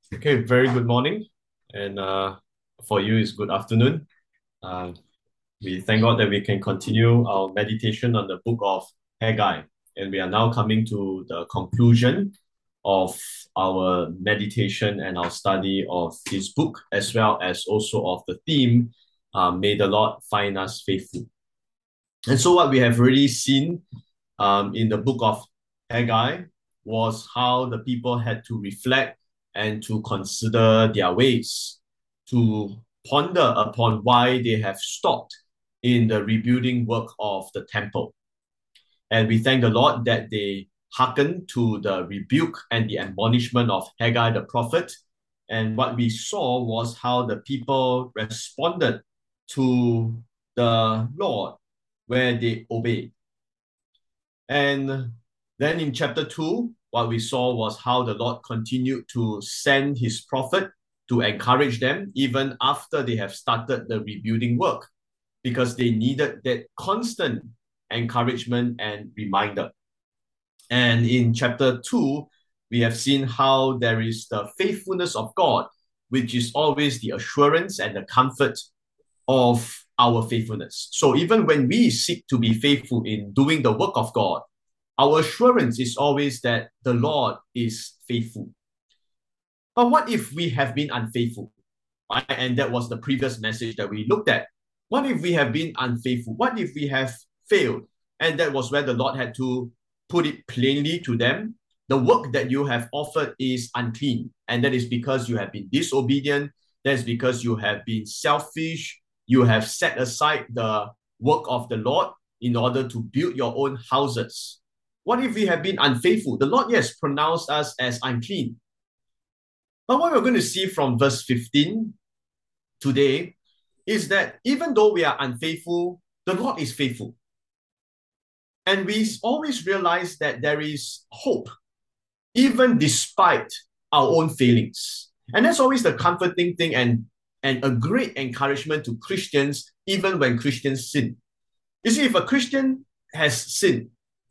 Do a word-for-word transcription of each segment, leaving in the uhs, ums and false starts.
Okay, very good morning. And uh, for you, it's good afternoon. Uh, we thank God that we can continue our meditation on the book of Haggai. And we are now coming to the conclusion of our meditation and our study of this book, as well as also of the theme, uh, May the Lord find us faithful. And so, what we have already seen um, in the book of Haggai was how the people had to reflect and to consider their ways, to ponder upon why they have stopped in the rebuilding work of the temple. And we thank the Lord that they hearkened to the rebuke and the admonishment of Haggai the prophet. And what we saw was how the people responded to the Lord where they obeyed. And then in chapter two, what we saw was how the Lord continued to send his prophet to encourage them even after they have started the rebuilding work, because they needed that constant encouragement and reminder. And in chapter two, we have seen how there is the faithfulness of God, which is always the assurance and the comfort of our faithfulness. So even when we seek to be faithful in doing the work of God, our assurance is always that the Lord is faithful. But what if we have been unfaithful? Right? And that was the previous message that we looked at. What if we have been unfaithful? What if we have failed? And that was where the Lord had to put it plainly to them. The work that you have offered is unclean. And that is because you have been disobedient. That is because you have been selfish. You have set aside the work of the Lord in order to build your own houses. What if we have been unfaithful? The Lord, yes, pronounced us as unclean. But what we're going to see from verse fifteen today is that even though we are unfaithful, the Lord is faithful. And we always realize that there is hope, even despite our own failings. And that's always the comforting thing and, and a great encouragement to Christians, even when Christians sin. You see, if a Christian has sinned,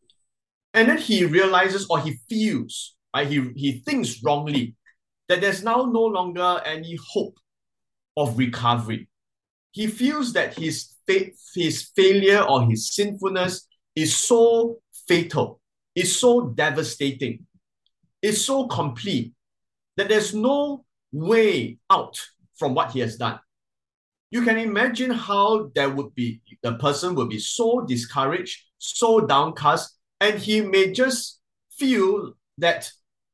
and then he realizes or he feels, right, he, he thinks wrongly, that there's now no longer any hope of recovery. He feels that his, fa- his failure or his sinfulness is so fatal, is so devastating, is so complete that there's no way out from what he has done. You can imagine how there would be, the person would be so discouraged, so downcast, and he may just feel that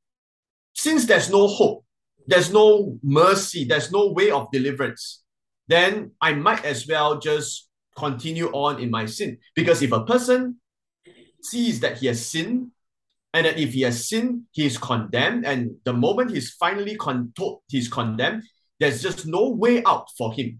since there's no hope, there's no mercy, there's no way of deliverance, then I might as well just continue on in my sin. Because if a person sees that he has sinned, and that if he has sinned, he is condemned, and the moment he's finally con- told he's condemned, there's just no way out for him,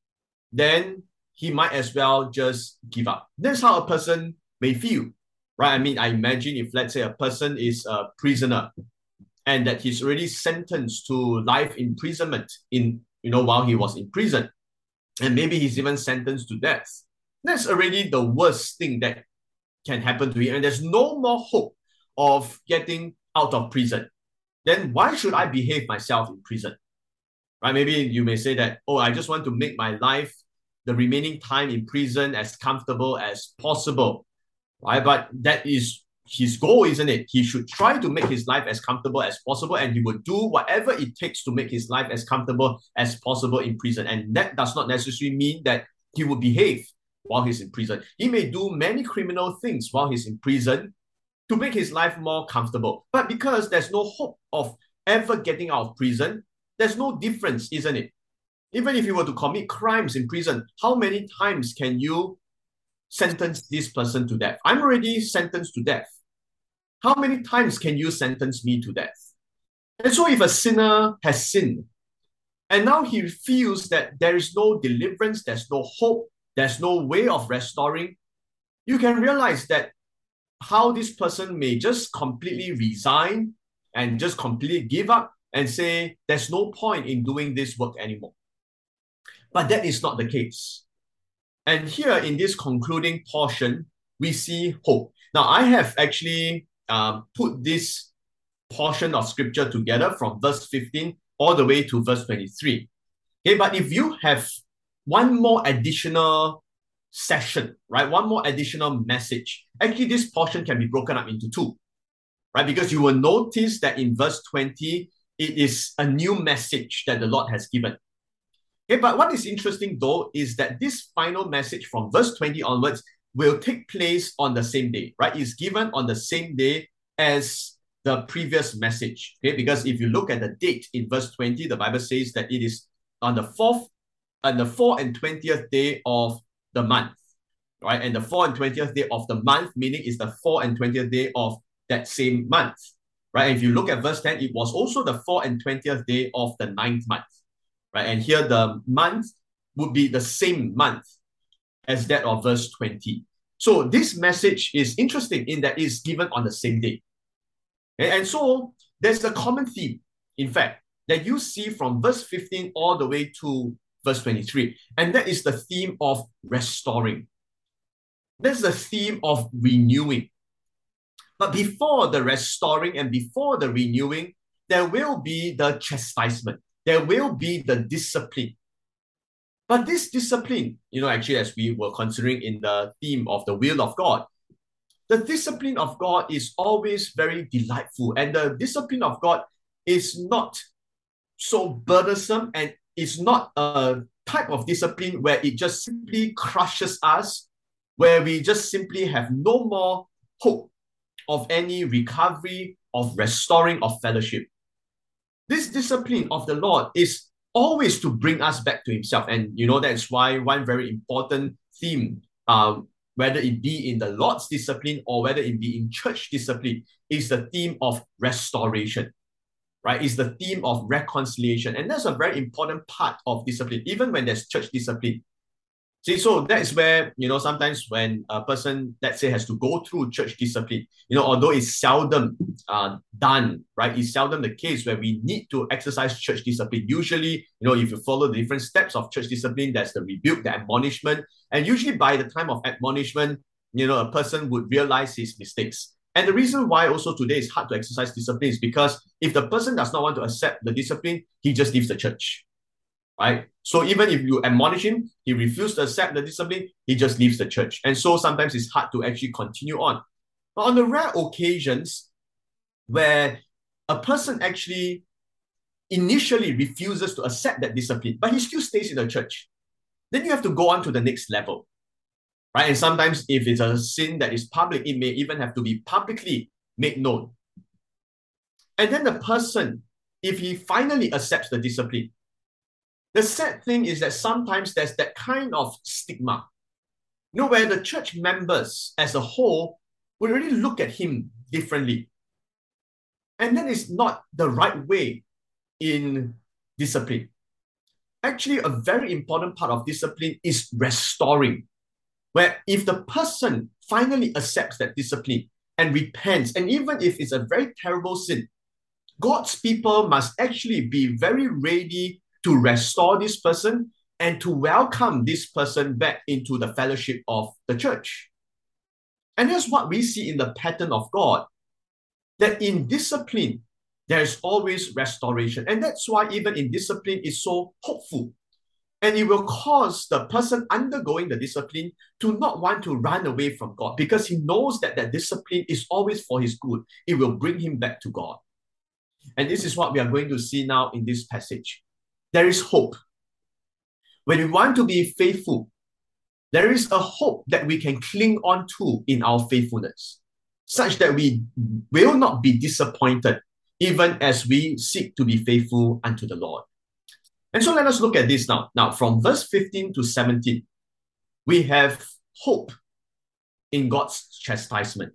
then he might as well just give up. That's how a person may feel, right? I mean, I imagine if, let's say, a person is a prisoner and that he's already sentenced to life imprisonment in, you know, while he was in prison, and maybe he's even sentenced to death. That's already the worst thing that can happen to him, and there's no more hope of getting out of prison. Then why should I behave myself in prison? Right? Maybe you may say that, oh, I just want to make my life, the remaining time in prison, as comfortable as possible. Right? But that is his goal, isn't it? He should try to make his life as comfortable as possible, and he would do whatever it takes to make his life as comfortable as possible in prison. And that does not necessarily mean that he would behave while he's in prison. He may do many criminal things while he's in prison to make his life more comfortable. But because there's no hope of ever getting out of prison, there's no difference, isn't it? Even if you were to commit crimes in prison, how many times can you sentence this person to death? I'm already sentenced to death. How many times can you sentence me to death? And so if a sinner has sinned, and now he feels that there is no deliverance, there's no hope, there's no way of restoring, you can realize that how this person may just completely resign and just completely give up and say, there's no point in doing this work anymore. But that is not the case. And here in this concluding portion, we see hope. Now, I have actually um, put this portion of scripture together from verse fifteen all the way to verse twenty-three. Okay, but if you have one more additional session, right, one more additional message, actually this portion can be broken up into two, right? Because you will notice that in verse twenty, it is a new message that the Lord has given. Okay, but what is interesting though is that this final message from verse twenty onwards will take place on the same day, right? It's given on the same day as the previous message, okay? Because if you look at the date in verse twenty, the Bible says that it is on the fourth and the fourth and twentieth day of the month, right? And the fourth and twentieth day of the month, meaning is the fourth and twentieth day of that same month, right? And if you look at verse ten, it was also the fourth and twentieth day of the ninth month, right? And here the month would be the same month as that of verse twenty. So this message is interesting in that it's given on the same day. Okay? And so there's a common theme, in fact, that you see from verse fifteen all the way to verse twenty-three. And that is the theme of restoring. That's the theme of renewing. But before the restoring and before the renewing, there will be the chastisement. There will be the discipline. But this discipline, you know, actually, as we were considering in the theme of the will of God, the discipline of God is always very delightful. And the discipline of God is not so burdensome, and it's not a type of discipline where it just simply crushes us, where we just simply have no more hope of any recovery, of restoring, of fellowship. This discipline of the Lord is always to bring us back to himself. And you know, that's why one very important theme, um, whether it be in the Lord's discipline or whether it be in church discipline, is the theme of restoration, right? Is the theme of reconciliation. And that's a very important part of discipline, even when there's church discipline. See, so that is where, you know, sometimes when a person, let's say, has to go through church discipline, you know, although it's seldom uh, done, right? It's seldom the case where we need to exercise church discipline. Usually, you know, if you follow the different steps of church discipline, there's the rebuke, the admonishment. And usually by the time of admonishment, you know, a person would realize his mistakes. And the reason why also today it's hard to exercise discipline is because if the person does not want to accept the discipline, he just leaves the church. Right? So even if you admonish him, he refuses to accept the discipline, he just leaves the church. And so sometimes it's hard to actually continue on. But on the rare occasions where a person actually initially refuses to accept that discipline, but he still stays in the church, then you have to go on to the next level. Right? And sometimes if it's a sin that is public, it may even have to be publicly made known. And then the person, if he finally accepts the discipline, the sad thing is that sometimes there's that kind of stigma, you know, where the church members as a whole will really look at him differently. And that is not the right way in discipline. Actually, a very important part of discipline is restoring, where if the person finally accepts that discipline and repents, and even if it's a very terrible sin, God's people must actually be very ready to restore this person and to welcome this person back into the fellowship of the church. And that's what we see in the pattern of God, that in discipline, there is always restoration. And that's why even in discipline is so hopeful. And it will cause the person undergoing the discipline to not want to run away from God, because he knows that that discipline is always for his good. It will bring him back to God. And this is what we are going to see now in this passage. There is hope. When we want to be faithful, there is a hope that we can cling on to in our faithfulness, such that we will not be disappointed even as we seek to be faithful unto the Lord. And so let us look at this now. Now, from verse fifteen to seventeen, we have hope in God's chastisement.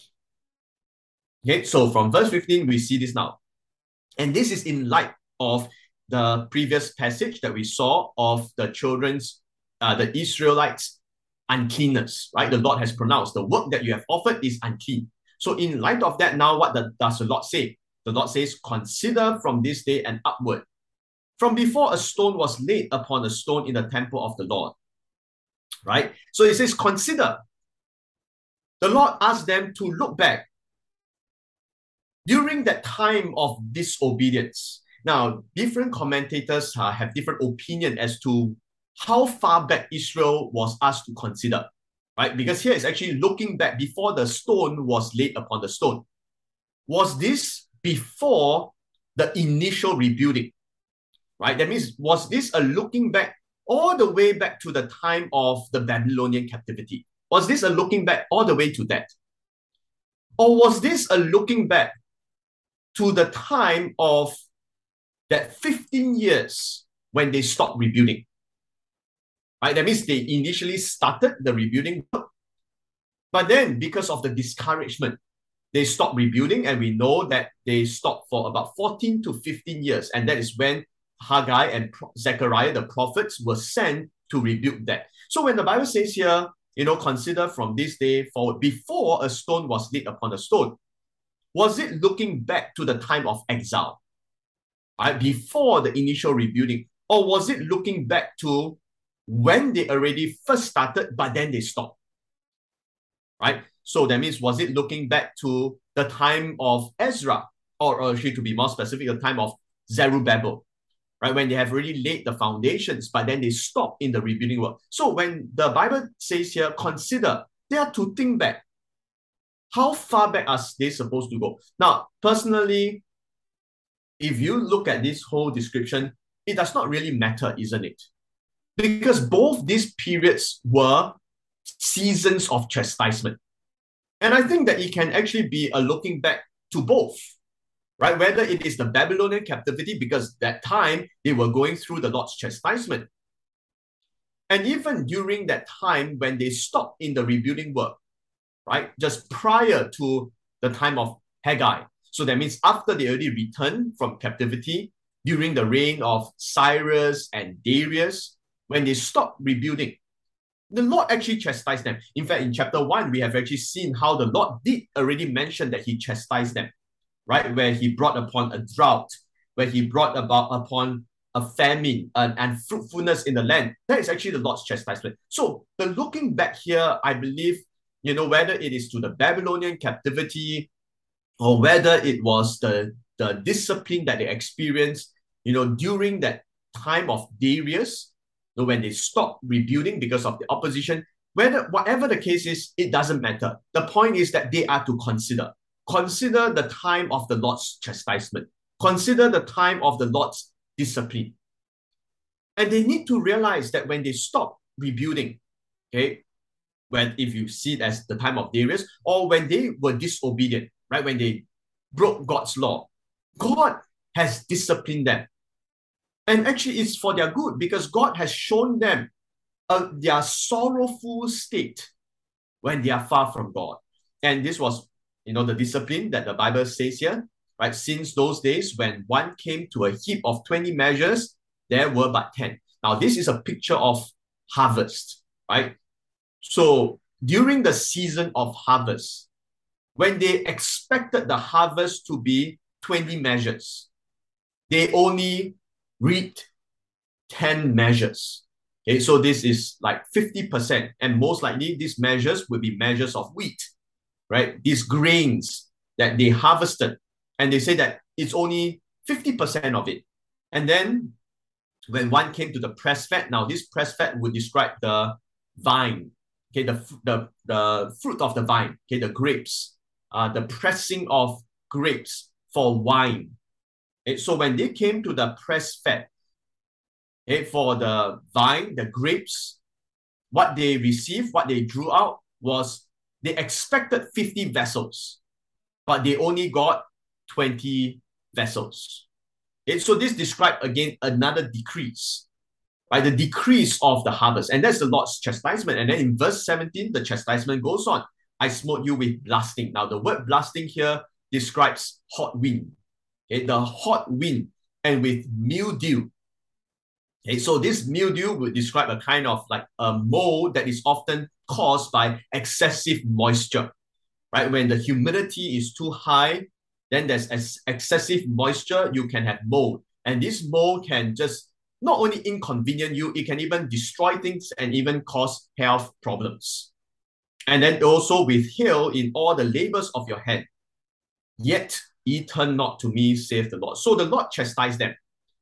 Okay, so from verse fifteen, we see this now. And this is in light of the previous passage that we saw of the children's, uh, the Israelites' uncleanness, right? The Lord has pronounced the work that you have offered is unclean. So in light of that, now what the, does the Lord say? The Lord says, consider from this day and upward, from before a stone was laid upon a stone in the temple of the Lord, right? So it says, consider. The Lord asked them to look back during that time of disobedience. Now, different commentators uh, have different opinion as to how far back Israel was asked to consider, right? Because here it's actually looking back before the stone was laid upon the stone. Was this before the initial rebuilding, right? That means, was this a looking back all the way back to the time of the Babylonian captivity? Was this a looking back all the way to that? Or was this a looking back to the time of that fifteen years when they stopped rebuilding? Right? That means they initially started the rebuilding work, but then because of the discouragement, they stopped rebuilding, and we know that they stopped for about fourteen to fifteen years, and that is when Haggai and Zechariah, the prophets, were sent to rebuild that. So when the Bible says here, you know, consider from this day forward, before a stone was laid upon a stone, was it looking back to the time of exile, right, before the initial rebuilding? Or was it looking back to when they already first started, but then they stopped, right? So that means, was it looking back to the time of Ezra, or, or actually to be more specific, the time of Zerubbabel, right? When they have already laid the foundations, but then they stop in the rebuilding work. So when the Bible says here, consider, they are to think back. How far back are they supposed to go? Now, personally, if you look at this whole description, it does not really matter, isn't it? Because both these periods were seasons of chastisement. And I think that it can actually be a looking back to both, right? Whether it is the Babylonian captivity, because that time they were going through the Lord's chastisement. And even during that time when they stopped in the rebuilding work, right? Just prior to the time of Haggai. So that means after they already returned from captivity, during the reign of Cyrus and Darius, when they stopped rebuilding, the Lord actually chastised them. In fact, in chapter one, we have actually seen how the Lord did already mention that he chastised them, right? Where he brought upon a drought, where he brought about upon a famine and, and fruitfulness in the land. That is actually the Lord's chastisement. So the looking back here, I believe, you know, whether it is to the Babylonian captivity or whether it was the, the discipline that they experienced, you know, during that time of Darius, you know, when they stopped rebuilding because of the opposition, whether whatever the case is, it doesn't matter. The point is that they are to consider. Consider the time of the Lord's chastisement. Consider the time of the Lord's discipline. And they need to realize that when they stop rebuilding, okay, when if you see it as the time of Darius, or when they were disobedient, right, when they broke God's law, God has disciplined them. And actually it's for their good, because God has shown them uh, their sorrowful state when they are far from God. And this was, you know, the discipline that the Bible says here, right? Since those days when one came to a heap of twenty measures, there were but ten. Now, this is a picture of harvest, right? So during the season of harvest, when they expected the harvest to be twenty measures, they only reaped ten measures. Okay, so this is like fifty percent. And most likely these measures would be measures of wheat, right? These grains that they harvested. And they say that it's only fifty percent of it. And then when one came to the press fat, now this press fat would describe the vine, okay, the, the, the fruit of the vine, okay, the grapes, uh, the pressing of grapes for wine. Okay, so when they came to the press fat, okay, for the vine, the grapes, what they received, what they drew out was they expected fifty vessels, but they only got twenty vessels. Okay, so this describes again another decrease, right? The decrease of the harvest. And that's the Lord's chastisement. And then in verse seventeen, the chastisement goes on. I smote you with blasting. Now the word blasting here describes hot wind. Okay, the hot wind and with mildew. Okay, so this mildew would describe a kind of like a mold that is often caused by excessive moisture, right? When the humidity is too high, then there's ex excessive moisture, you can have mold. And this mold can just not only inconvenience you, it can even destroy things and even cause health problems. And then also with hail in all the labors of your hand. Yet ye turn not to me, saith the Lord. So the Lord chastised them.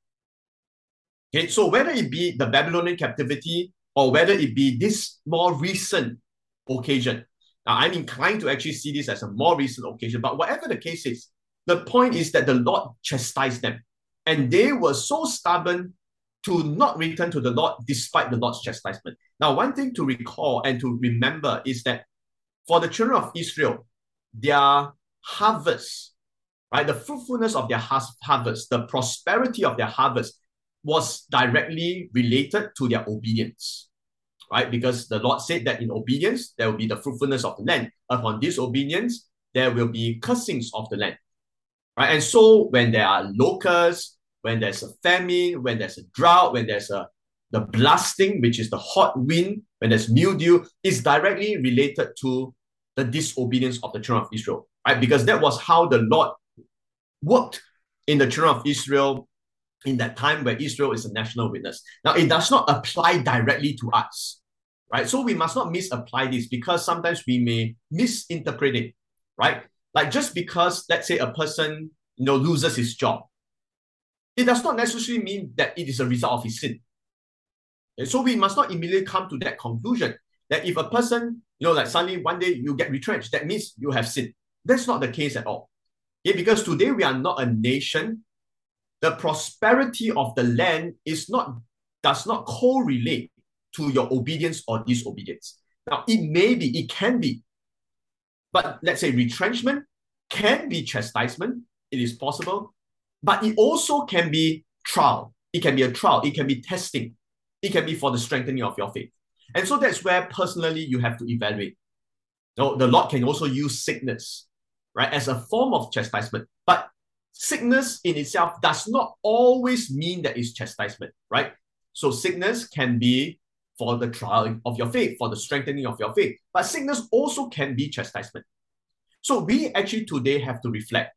Okay, so whether it be the Babylonian captivity or whether it be this more recent occasion, now I'm inclined to actually see this as a more recent occasion, but whatever the case is, the point is that the Lord chastised them. And they were so stubborn to not return to the Lord despite the Lord's chastisement. Now, one thing to recall and to remember is that for the children of Israel, their harvest, right, the fruitfulness of their harvest, the prosperity of their harvest was directly related to their obedience, right? Because the Lord said that in obedience, there will be the fruitfulness of the land. Upon disobedience, there will be cursings of the land, right? And so when there are locusts, when there's a famine, when there's a drought, when there's a the blasting, which is the hot wind, when there's mildew, is directly related to the disobedience of the children of Israel, right? Because that was how the Lord worked in the children of Israel in that time where Israel is a national witness. Now, it does not apply directly to us, right? So we must not misapply this because sometimes we may misinterpret it, right? Like just because, let's say, a person, you know, loses his job, it does not necessarily mean that it is a result of his sin. And so we must not immediately come to that conclusion that if a person, you know, like suddenly one day you get retrenched, that means you have sinned. That's not the case at all. Okay? Because today we are not a nation. The prosperity of the land is not, does not correlate to your obedience or disobedience. Now, it may be, it can be, but let's say retrenchment can be chastisement. It is possible, but it also can be trial. It can be a trial. It can be testing. It can be for the strengthening of your faith. And so that's where personally you have to evaluate. So the Lord can also use sickness, right, as a form of chastisement. But sickness in itself does not always mean that it's chastisement, right? So sickness can be for the trial of your faith, for the strengthening of your faith. But sickness also can be chastisement. So we actually today have to reflect,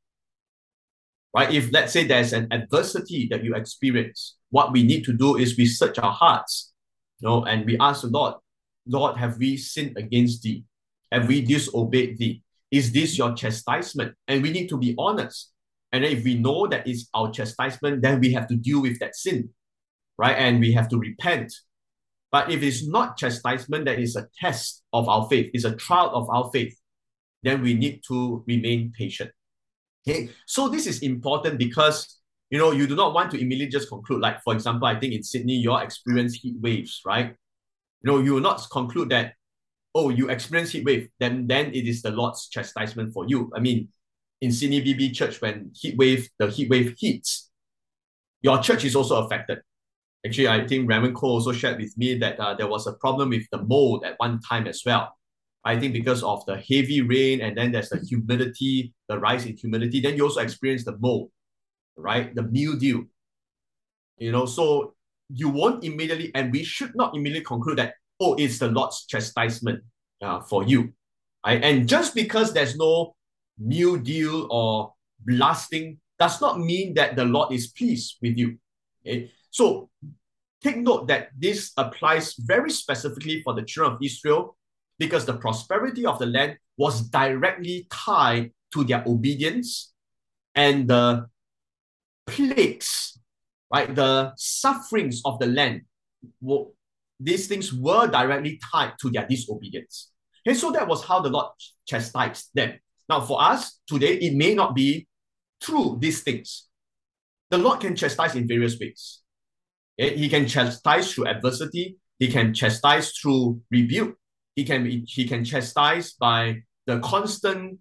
right? If let's say there's an adversity that you experience, what we need to do is we search our hearts, you know, and we ask the Lord, Lord, have we sinned against thee? Have we disobeyed thee? Is this your chastisement? And we need to be honest. And then if we know that it's our chastisement, then we have to deal with that sin, right? And we have to repent. But if it's not chastisement, that is a test of our faith, it's a trial of our faith, then we need to remain patient. Okay, so this is important because, you know, you do not want to immediately just conclude, like, for example, I think in Sydney, you all experience heat waves, right? You know, you will not conclude that, oh, you experience heat wave, then, then it is the Lord's chastisement for you. I mean, in Sydney B B Church, when heat wave, the heat wave hits, your church is also affected. Actually, I think Raymond Cole also shared with me that uh, there was a problem with the mold at one time as well. I think because of the heavy rain and then there's the humidity, the rise in humidity, then you also experience the mold, right? The mildew. You know, so you won't immediately, and we should not immediately conclude that, oh, it's the Lord's chastisement uh, for you. Right? And just because there's no mildew or blasting does not mean that the Lord is pleased with you. Okay? So take note that this applies very specifically for the children of Israel because the prosperity of the land was directly tied to their obedience, and the plagues, right, the sufferings of the land, were, these things were directly tied to their disobedience. And so that was how the Lord chastised them. Now for us today, it may not be through these things. The Lord can chastise in various ways. Okay? He can chastise through adversity. He can chastise through rebuke. He can, he can chastise by the constant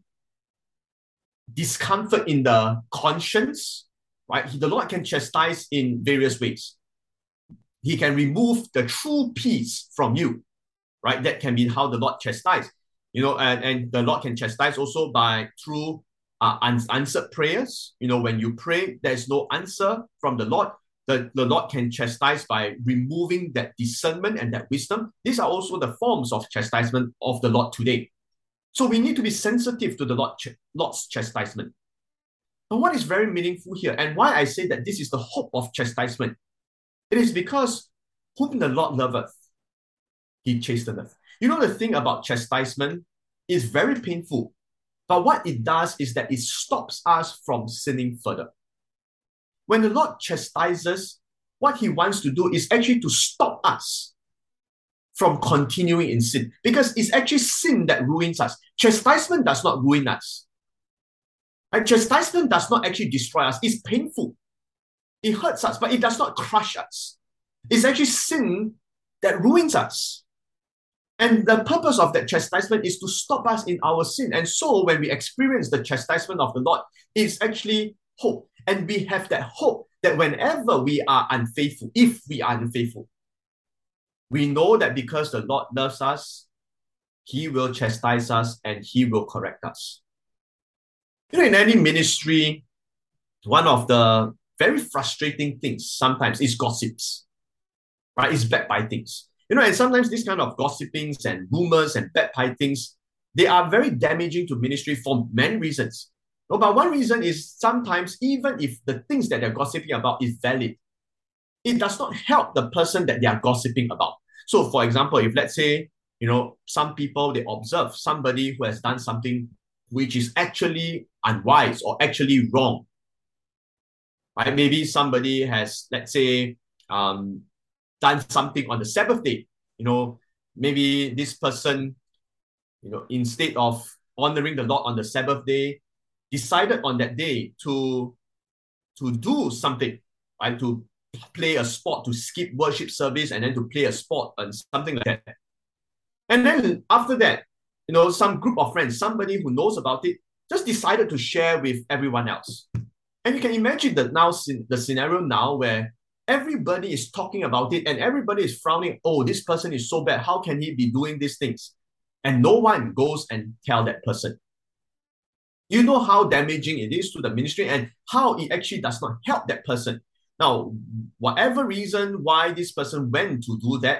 discomfort in the conscience, right? The Lord can chastise in various ways. He can remove the true peace from you, right? That can be how the Lord chastise. You know, and, and the Lord can chastise also by through uh, unanswered prayers. You know, when you pray, there's no answer from the Lord. The, the Lord can chastise by removing that discernment and that wisdom. These are also the forms of chastisement of the Lord today. So we need to be sensitive to the Lord ch- Lord's chastisement. But what is very meaningful here, and why I say that this is the hope of chastisement, it is because whom the Lord loveth, he chasteneth. You know, the thing about chastisement is very painful. But what it does is that it stops us from sinning further. When the Lord chastises, what he wants to do is actually to stop us from continuing in sin, because it's actually sin that ruins us. Chastisement does not ruin us. Right? Chastisement does not actually destroy us. It's painful. It hurts us, but it does not crush us. It's actually sin that ruins us. And the purpose of that chastisement is to stop us in our sin. And so when we experience the chastisement of the Lord, it's actually hope. And we have that hope that whenever we are unfaithful, if we are unfaithful, we know that because the Lord loves us, he will chastise us and he will correct us. You know, in any ministry, one of the very frustrating things sometimes is gossips, right? It's backbitings. You know, and sometimes these kind of gossipings and rumors and backbitings, they are very damaging to ministry for many reasons. No, but one reason is sometimes even if the things that they're gossiping about is valid, it does not help the person that they are gossiping about. So for example, if let's say, you know, some people, they observe somebody who has done something which is actually unwise or actually wrong, right? Maybe somebody has, let's say, um, done something on the Sabbath day. You know, maybe this person, you know, instead of honoring the Lord on the Sabbath day, decided on that day to, to do something, right? To play a sport, to skip worship service and then to play a sport and something like that. And then after that, you know, some group of friends, somebody who knows about it, just decided to share with everyone else. And you can imagine that now the scenario now where everybody is talking about it and everybody is frowning. Oh, this person is so bad. How can he be doing these things? And no one goes and tell that person. You know how damaging it is to the ministry and how it actually does not help that person. Now, whatever reason why this person went to do that,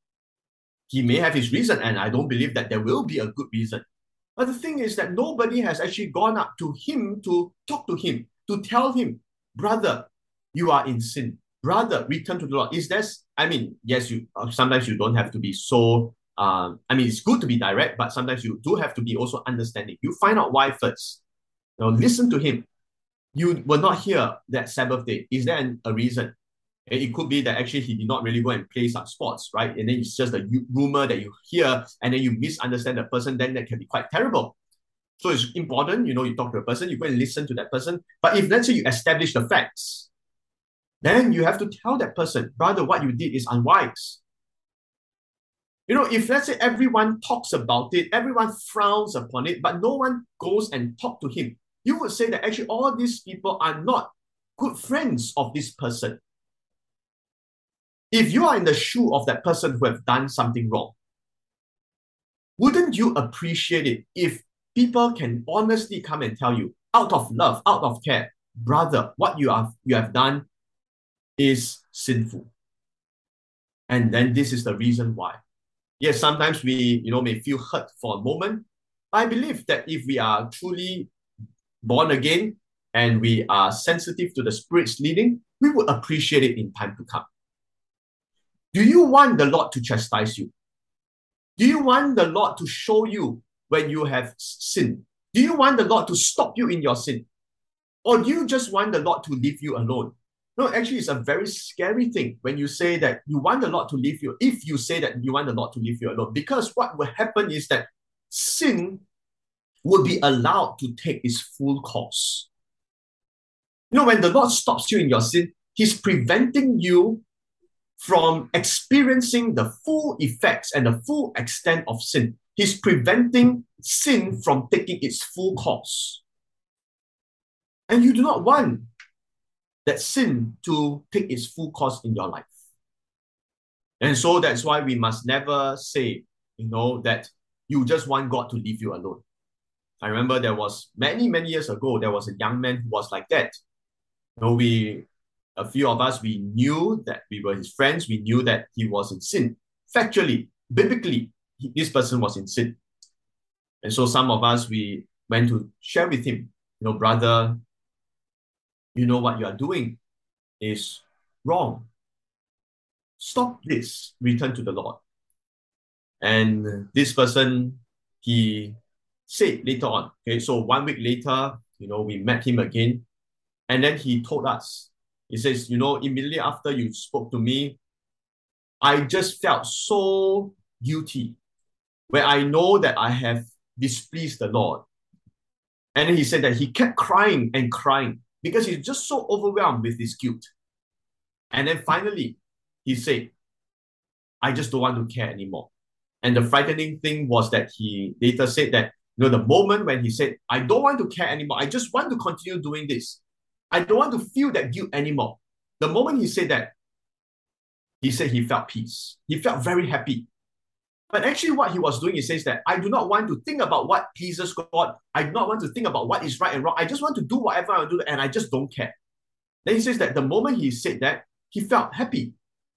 he may have his reason, and I don't believe that there will be a good reason. But the thing is that nobody has actually gone up to him to talk to him, to tell him, brother, you are in sin. Brother, return to the Lord. Is this, I mean, yes, you uh, sometimes you don't have to be so, um, I mean, it's good to be direct, but sometimes you do have to be also understanding. You find out why first. Now, listen to him. You were not here that Sabbath day. Is there an, a reason? It could be that actually he did not really go and play some sports, right? And then it's just a rumor that you hear and then you misunderstand the person, then that can be quite terrible. So it's important, you know, you talk to a person, you go and listen to that person. But if let's say you establish the facts, then you have to tell that person, brother, what you did is unwise. You know, if let's say everyone talks about it, everyone frowns upon it, but no one goes and talk to him, you would say that actually all these people are not good friends of this person. If you are in the shoe of that person who have done something wrong, wouldn't you appreciate it if people can honestly come and tell you, out of love, out of care, brother, what you have, you have done is sinful. And then this is the reason why. Yes, sometimes we, you know, may feel hurt for a moment. I believe that if we are truly born again and we are sensitive to the Spirit's leading, we would appreciate it in time to come. Do you want the Lord to chastise you? Do you want the Lord to show you when you have sinned? Do you want the Lord to stop you in your sin? Or do you just want the Lord to leave you alone? No, actually, it's a very scary thing when you say that you want the Lord to leave you, if you say that you want the Lord to leave you alone, because what will happen is that sin will be allowed to take its full course. You know, when the Lord stops you in your sin, he's preventing you from experiencing the full effects and the full extent of sin. He's preventing sin from taking its full course. And you do not want that sin to take its full course in your life. And so that's why we must never say, you know, that you just want God to leave you alone. I remember there was many, many years ago, there was a young man who was like that. You know, we, a few of us, we knew that we were his friends. We knew that he was in sin. Factually, biblically, he, this person was in sin. And so some of us, we went to share with him, you know, brother, you know what you are doing is wrong. Stop this, return to the Lord. And this person, he said later on, okay, so one week later, you know, we met him again, and then he told us, he says, you know, immediately after you spoke to me, I just felt so guilty, where I know that I have displeased the Lord. And then he said that he kept crying and crying because he's just so overwhelmed with this guilt. And then finally, he said, I just don't want to care anymore. And the frightening thing was that he later said that, you know, the moment when he said, I don't want to care anymore, I just want to continue doing this. I don't want to feel that guilt anymore. The moment he said that, he said he felt peace. He felt very happy. But actually what he was doing, he says that I do not want to think about what pleases God. I do not want to think about what is right and wrong. I just want to do whatever I do and I just don't care. Then he says that the moment he said that, he felt happy.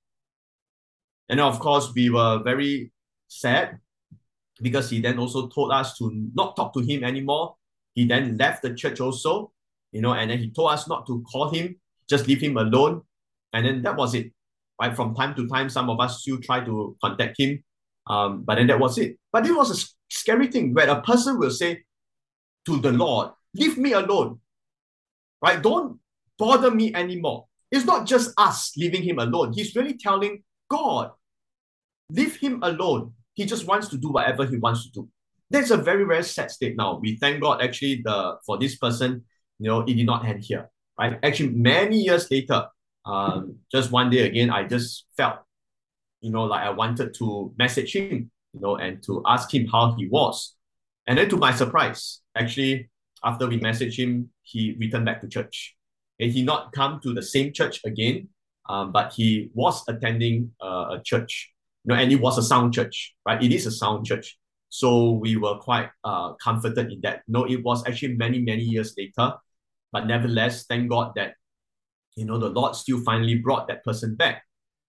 And then of course, we were very sad because he then also told us to not talk to him anymore. He then left the church also, you know, and then he told us not to call him, just leave him alone. And then that was it. Right? From time to time, some of us still try to contact him. Um, but then that was it. But it was a scary thing where a person will say to the Lord, leave me alone. Right? Don't bother me anymore. It's not just us leaving him alone. He's really telling God, leave him alone. He just wants to do whatever he wants to do. That's a very, very sad state now. We thank God actually the for this person, you know, it did not end here. Right? Actually, many years later, um, just one day again, I just felt, you know, like I wanted to message him, you know, and to ask him how he was. And then to my surprise, actually, after we messaged him, he returned back to church. And he not come to the same church again, um, but he was attending uh, a church, you know, and it was a sound church, right? It is a sound church. So we were quite uh, comforted in that. No, it was actually many, many years later, but nevertheless, thank God that, you know, the Lord still finally brought that person back.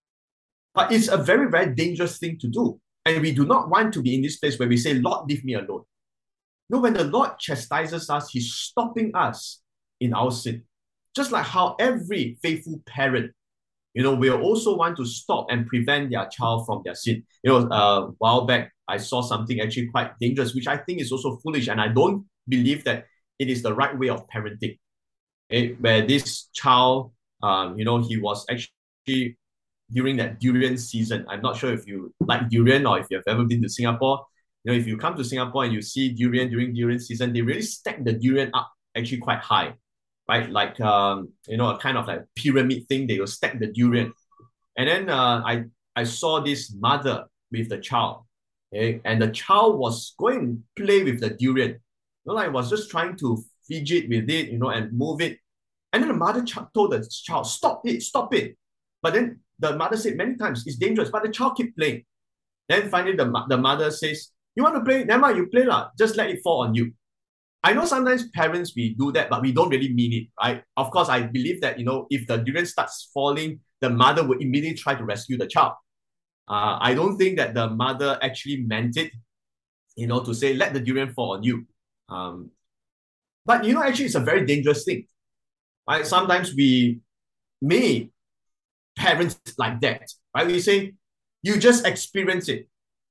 But it's a very, very dangerous thing to do. And we do not want to be in this place where we say, Lord, leave me alone. No, when the Lord chastises us, he's stopping us in our sin. Just like how every faithful parent, you know, will also want to stop and prevent their child from their sin. You know, a while back, I saw something actually quite dangerous, which I think is also foolish. And I don't believe that it is the right way of parenting. Okay? Where this child, um, you know, he was actually during that durian season. I'm not sure if you like durian or if you've ever been to Singapore. You know, if you come to Singapore and you see durian during durian season, they really stack the durian up actually quite high, right? Like, um, you know, a kind of like pyramid thing, they will stack the durian. And then uh, I, I saw this mother with the child, okay? And the child was going to play with the durian. You know, like was just trying to fidget with it, you know, and move it. And then the mother ch- told the child, stop it, stop it. But then the mother said many times, it's dangerous, but the child keep playing. Then finally the, the mother says, you want to play? Never mind, you play lah. Just let it fall on you. I know sometimes parents, we do that, but we don't really mean it, right? Of course, I believe that, you know, if the durian starts falling, the mother would immediately try to rescue the child. Uh, I don't think that the mother actually meant it, you know, to say, let the durian fall on you. Um, but, you know, actually, it's a very dangerous thing, right? Sometimes we may parents like that, right? We say, you just experience it.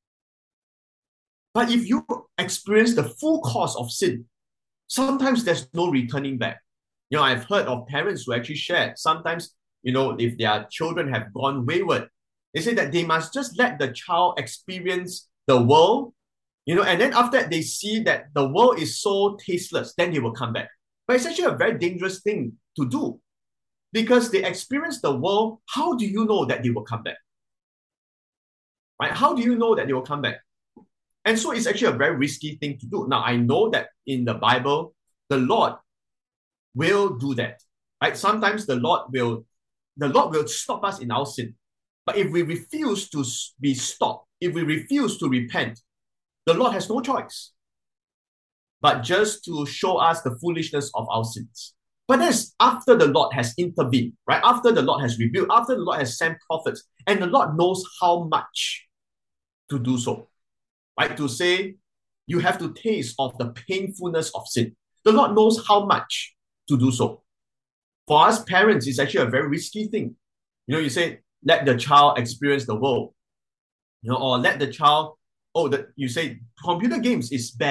But if you experience the full cost of sin, sometimes there's no returning back. You know, I've heard of parents who actually share, sometimes, you know, if their children have gone wayward, they say that they must just let the child experience the world, you know, and then after that, they see that the world is so tasteless, then they will come back. But it's actually a very dangerous thing to do because they experience the world. How do you know that they will come back? Right? How do you know that they will come back? And so it's actually a very risky thing to do. Now, I know that in the Bible, the Lord will do that. Right? Sometimes the Lord will, the Lord will stop us in our sin. But if we refuse to be stopped, if we refuse to repent, the Lord has no choice but just to show us the foolishness of our sins. But that's after the Lord has intervened, right? After the Lord has revealed, after the Lord has sent prophets, and the Lord knows how much to do so. Right? To say, you have to taste of the painfulness of sin. The Lord knows how much to do so. For us parents, it's actually a very risky thing. You know, you say, let the child experience the world. You know, or let the child, oh, the, you say computer games is bad,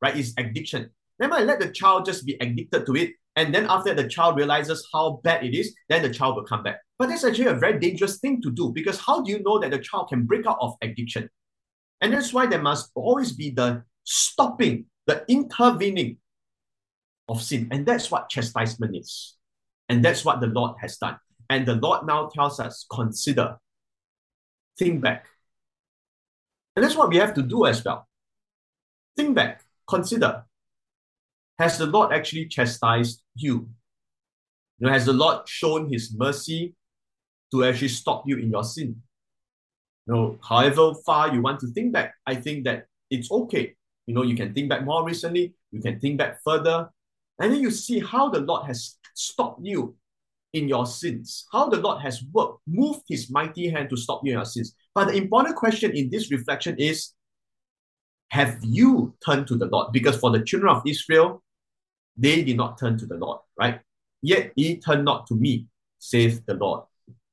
right? It's addiction. Never mind, let the child just be addicted to it. And then after the child realizes how bad it is, then the child will come back. But that's actually a very dangerous thing to do, because how do you know that the child can break out of addiction? And that's why there must always be the stopping, the intervening of sin. And that's what chastisement is. And that's what the Lord has done. And the Lord now tells us, consider, think back. And that's what we have to do as well. Think back, consider. Has the Lord actually chastised you? You know, has the Lord shown his mercy to actually stop you in your sin? You know, however far you want to think back, I think that it's okay. You know, you can think back more recently, you can think back further, and then you see how the Lord has stopped you in your sins, how the Lord has worked, moved his mighty hand to stop you in your sins. But the important question in this reflection is, have you turned to the Lord? Because for the children of Israel, they did not turn to the Lord, right? Yet ye turn not to me, saith the Lord.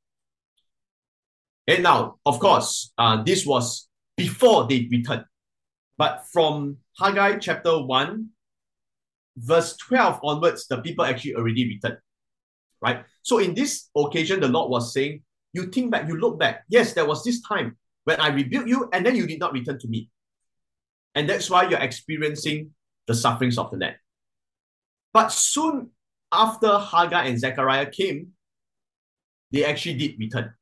And now, of course, uh, this was before they returned. But from Haggai chapter one, verse twelve onwards, the people actually already returned, right? So in this occasion, the Lord was saying, you think back, you look back. Yes, there was this time when I rebuked you and then you did not return to me. And that's why you're experiencing the sufferings of the land. But soon after Haggai and Zechariah came, they actually did return.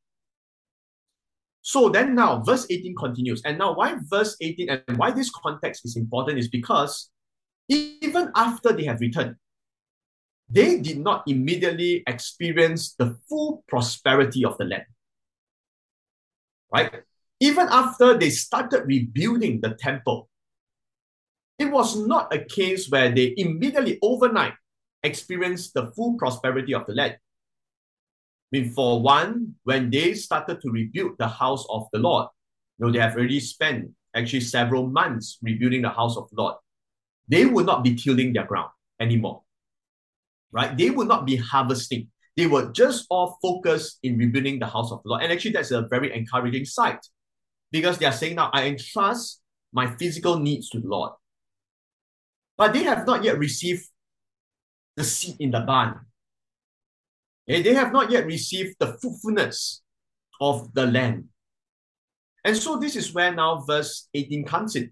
So then now, verse eighteen continues. And now why verse eighteen and why this context is important is because even after they have returned, they did not immediately experience the full prosperity of the land. Right? Even after they started rebuilding the temple, it was not a case where they immediately overnight experienced the full prosperity of the land. I mean, for one, when they started to rebuild the house of the Lord, you know, they have already spent actually several months rebuilding the house of the Lord. They would not be tilling their ground anymore, right? They would not be harvesting. They were just all focused in rebuilding the house of the Lord. And actually, that's a very encouraging sight, because they are saying now, I entrust my physical needs to the Lord. But they have not yet received the seed in the barn. Okay? They have not yet received the fruitfulness of the land. And so this is where now verse eighteen comes in.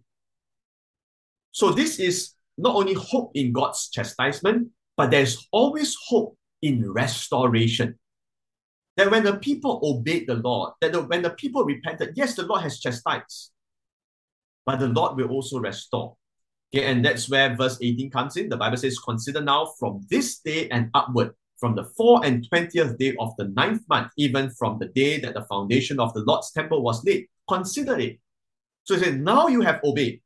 So this is not only hope in God's chastisement, but there's always hope in restoration. That when the people obeyed the Lord, that the, when the people repented, yes, the Lord has chastised, but the Lord will also restore. Okay, and that's where verse eighteen comes in. The Bible says, consider now from this day and upward, from the fourth and twentieth day of the ninth month, even from the day that the foundation of the Lord's temple was laid. Consider it. So he said, now you have obeyed.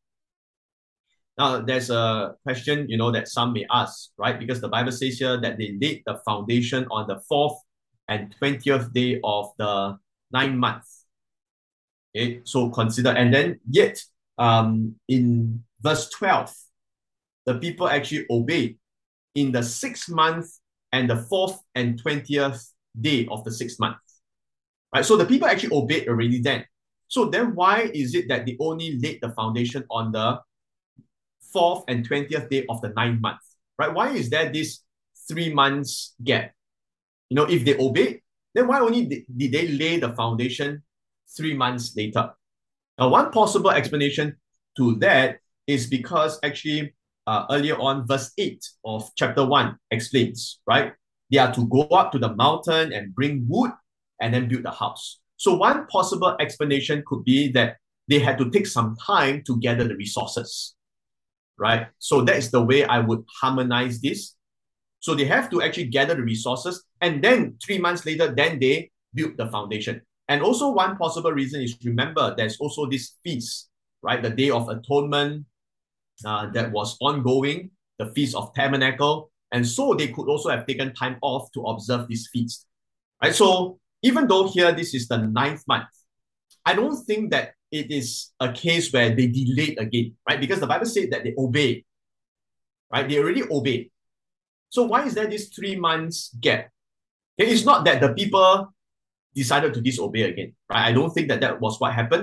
Now, there's a question, you know, that some may ask, right? Because the Bible says here that they laid the foundation on the fourth and twentieth day of the ninth month. Okay, so consider, and then yet, um, in verse twelve, the people actually obeyed in the sixth month and the fourth and twentieth day of the sixth month. Right? So the people actually obeyed already then. So then why is it that they only laid the foundation on the fourth and twentieth day of the ninth month? Right? Why is there this three months gap? You know, if they obeyed, then why only did they lay the foundation three months later? Now, one possible explanation to that is because actually uh, earlier on, verse eight of chapter one explains, right? They are to go up to the mountain and bring wood and then build the house. So one possible explanation could be that they had to take some time to gather the resources, right? So that is the way I would harmonize this. So they have to actually gather the resources, and then three months later, then they build the foundation. And also one possible reason is, remember, there's also this feast, right? The Day of Atonement uh, that was ongoing, the Feast of Tabernacle. And so they could also have taken time off to observe this feast, right? So even though here this is the ninth month, I don't think that it is a case where they delayed again, right? Because the Bible said that they obeyed, right? They already obeyed. So why is there this three months gap? It's not that the people decided to disobey again, right? I don't think that that was what happened.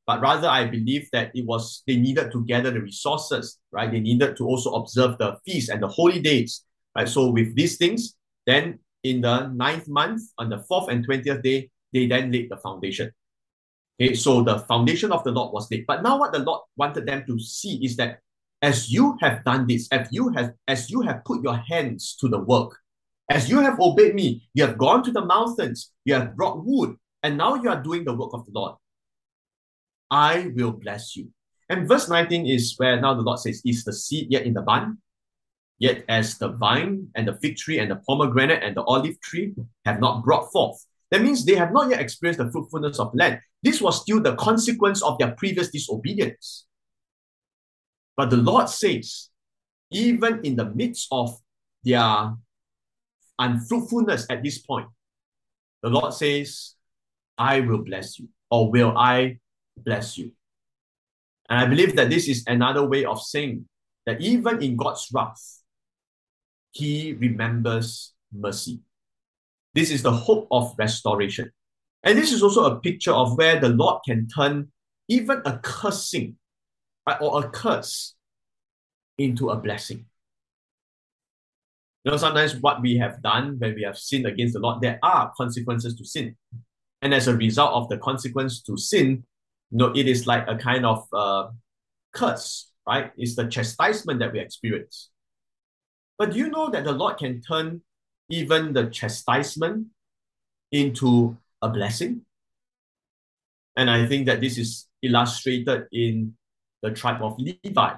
but rather I believe that it was they needed to gather the resources, right? They needed to also observe the feasts and the holy days, right? So with these things, then in the ninth month, on the fourth and twentieth day, they then laid the foundation. Okay, so the foundation of the Lord was laid. But now what the Lord wanted them to see is that as you have done this, as you have, as you have put your hands to the work, as you have obeyed me, you have gone to the mountains, you have brought wood, and now you are doing the work of the Lord. I will bless you. And verse nineteen is where now the Lord says, is the seed yet in the bud? Yet as the vine and the fig tree and the pomegranate and the olive tree have not brought forth. That means they have not yet experienced the fruitfulness of land. This was still the consequence of their previous disobedience. But the Lord says, even in the midst of their unfruitfulness at this point, the Lord says, I will bless you, or will I bless you? And I believe that this is another way of saying that even in God's wrath, He remembers mercy. This is the hope of restoration. And this is also a picture of where the Lord can turn even a cursing, right, or a curse into a blessing. You know, sometimes what we have done when we have sinned against the Lord, there are consequences to sin. And as a result of the consequence to sin, you know, it is like a kind of uh, curse, right? It's the chastisement that we experience. But do you know that the Lord can turn even the chastisement into a blessing? And I think that this is illustrated in the tribe of Levi.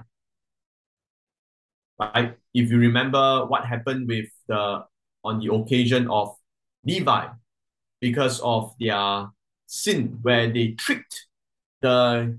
Right? If you remember what happened with the on the occasion of Levi, because of their sin, where they tricked the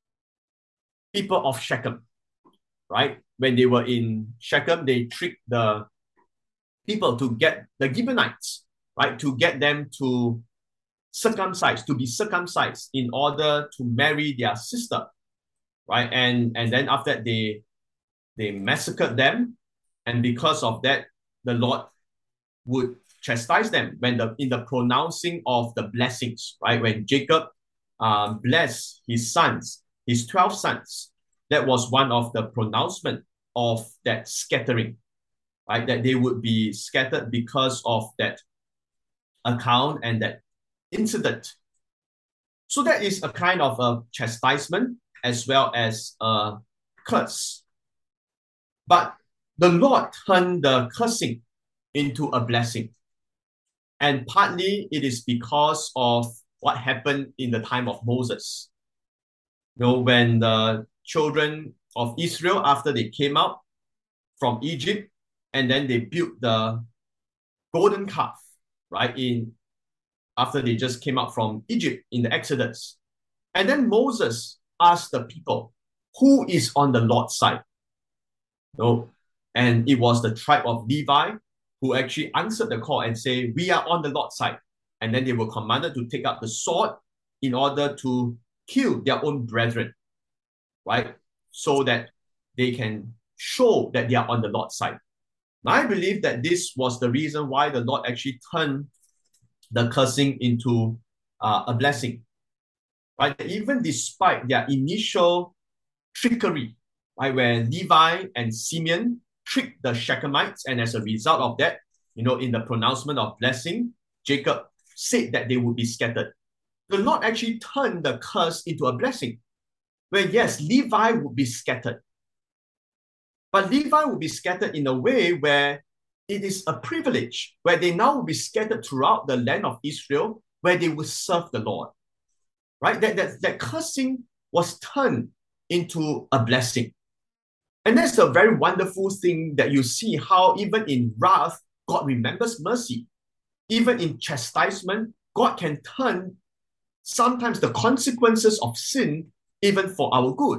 people of Shechem, right? When they were in Shechem, they tricked the people to get the Gibeonites, right? To get them to circumcise, to be circumcised in order to marry their sister, right? And, and then after that, they, they massacred them. And because of that, the Lord would chastise them when the in the pronouncing of the blessings, right? When Jacob um, blessed his sons, his twelve sons, that was one of the pronouncement of that scattering, right? That they would be scattered because of that account and that incident. So that is a kind of a chastisement as well as a curse. But the Lord turned the cursing into a blessing. And partly it is because of what happened in the time of Moses. You know, when the children of Israel, after they came out from Egypt, and then they built the golden calf, right, in after they just came out from Egypt in the Exodus. And then Moses asked the people, who is on the Lord's side? No, and it was the tribe of Levi who actually answered the call and say, we are on the Lord's side. And then they were commanded to take up the sword in order to kill their own brethren, right? So that they can show that they are on the Lord's side. Now, I believe that this was the reason why the Lord actually turned the cursing into uh, a blessing, right? Even despite their initial trickery, right, where Levi and Simeon tricked the Shechemites, and as a result of that, you know, in the pronouncement of blessing, Jacob said that they would be scattered. The Lord actually turned the curse into a blessing, where yes, Levi would be scattered. But Levi would be scattered in a way where it is a privilege, where they now will be scattered throughout the land of Israel, where they will serve the Lord. Right? That, that, that cursing was turned into a blessing. And that's a very wonderful thing that you see how even in wrath, God remembers mercy. Even in chastisement, God can turn sometimes the consequences of sin even for our good.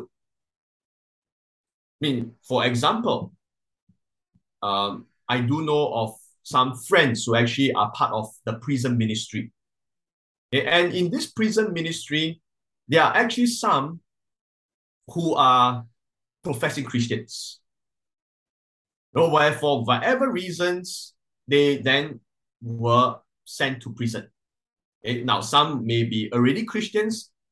I mean, for example, um, I do know of some friends who actually are part of the prison ministry. Okay? And in this prison ministry, there are actually some who are professing Christians. No, where for whatever reasons, they then were sent to prison. Okay? Now, some may be already Christians,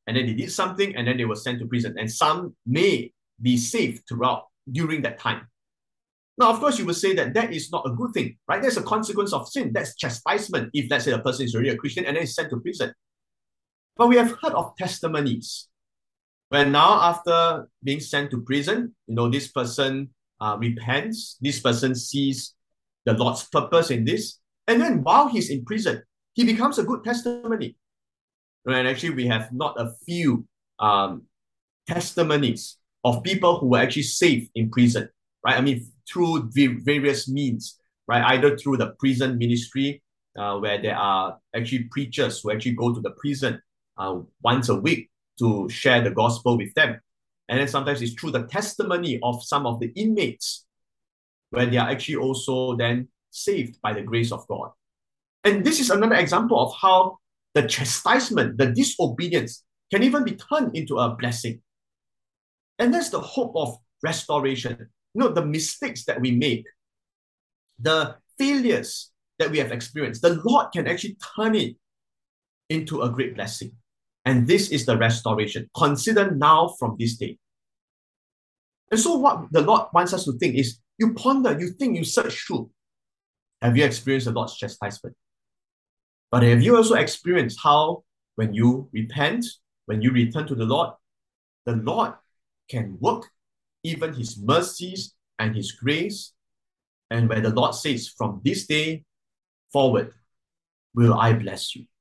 and then they did something, and then they were sent to prison. And some may be saved throughout during that time. Now, of course, you will say that that is not a good thing, right? That's a consequence of sin. That's chastisement if, let's say, a person is already a Christian and then is sent to prison. But we have heard of testimonies where now, after being sent to prison, you know, this person uh, repents, this person sees the Lord's purpose in this, and then while he's in prison, he becomes a good testimony. And actually, we have not a few um, testimonies of people who were actually saved in prison, right? I mean, through various means, right? Either through the prison ministry, uh, where there are actually preachers who actually go to the prison uh, once a week to share the gospel with them. And then sometimes it's through the testimony of some of the inmates, where they are actually also then saved by the grace of God. And this is another example of how the chastisement, the disobedience, can even be turned into a blessing. And that's the hope of restoration. You know, the mistakes that we make, the failures that we have experienced, the Lord can actually turn it into a great blessing. And this is the restoration. Consider now from this day. And so what the Lord wants us to think is, you ponder, you think, you search through. Have you experienced the Lord's chastisement? But have you also experienced how when you repent, when you return to the Lord, the Lord can work even his mercies and his grace, and where the Lord says, from this day forward, will I bless you.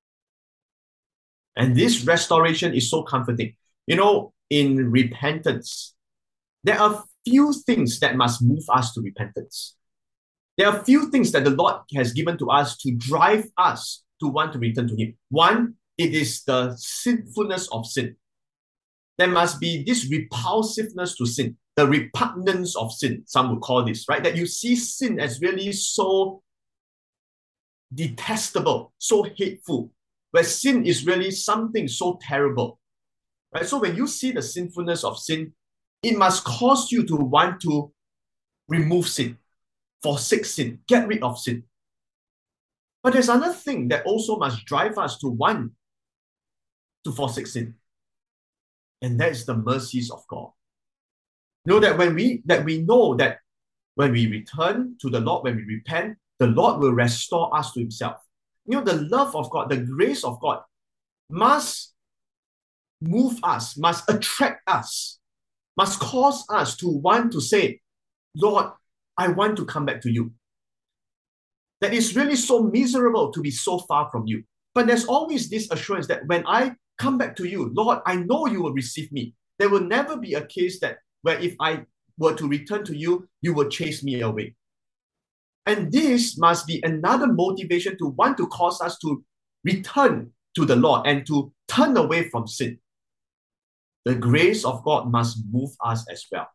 And this restoration is so comforting. You know, in repentance, there are few things that must move us to repentance. There are few things that the Lord has given to us to drive us to want to return to him. One, it is the sinfulness of sin. There must be this repulsiveness to sin, the repugnance of sin, some would call this, right? That you see sin as really so detestable, so hateful, where sin is really something so terrible, right? So when you see the sinfulness of sin, it must cause you to want to remove sin, forsake sin, get rid of sin. But there's another thing that also must drive us to want to forsake sin. And that is the mercies of God. Know that when we that we know that when we return to the Lord, when we repent, the Lord will restore us to himself. You know, the love of God, the grace of God must move us, must attract us, must cause us to want to say, Lord, I want to come back to you. That is really so miserable to be so far from you. But there's always this assurance that when I come back to you, Lord, I know you will receive me. There will never be a case that where if I were to return to you, you will chase me away. And this must be another motivation to want to cause us to return to the Lord and to turn away from sin. The grace of God must move us as well.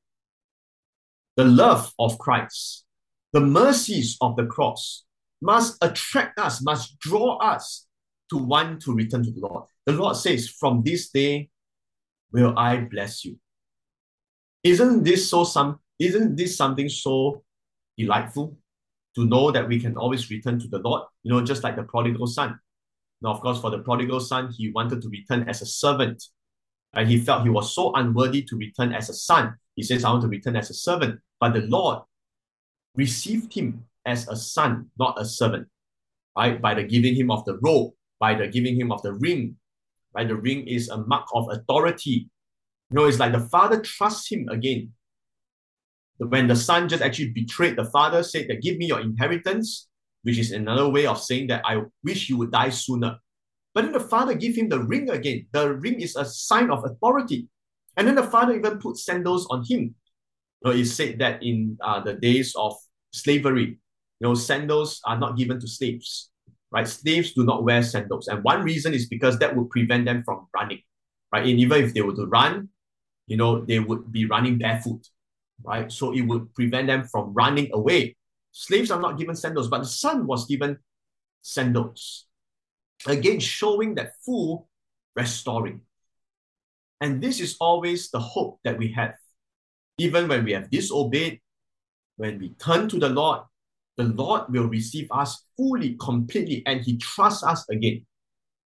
The love of Christ, the mercies of the cross must attract us, must draw us to want to return to the Lord. The Lord says, from this day will I bless you. Isn't this so some isn't this something so delightful to know that we can always return to the Lord? You know, just like the prodigal son. Now, of course, for the prodigal son, he wanted to return as a servant. And he felt he was so unworthy to return as a son. He says, I want to return as a servant. But the Lord received him as a son, not a servant, right? By the giving him of the robe, by the giving him of the ring, right? The ring is a mark of authority. You know, it's like the father trusts him again. When the son just actually betrayed the father, said that give me your inheritance, which is another way of saying that I wish you would die sooner. But then the father gave him the ring again. The ring is a sign of authority. And then the father even put sandals on him. You know, it said that in uh, the days of slavery, you know, sandals are not given to slaves, right? Slaves do not wear sandals. And one reason is because that would prevent them from running, right? And even if they were to run, you know, they would be running barefoot, right? So it would prevent them from running away. Slaves are not given sandals, but the son was given sandals. Again, showing that full restoring. And this is always the hope that we have. Even when we have disobeyed, when we turn to the Lord, the Lord will receive us fully, completely, and he trusts us again.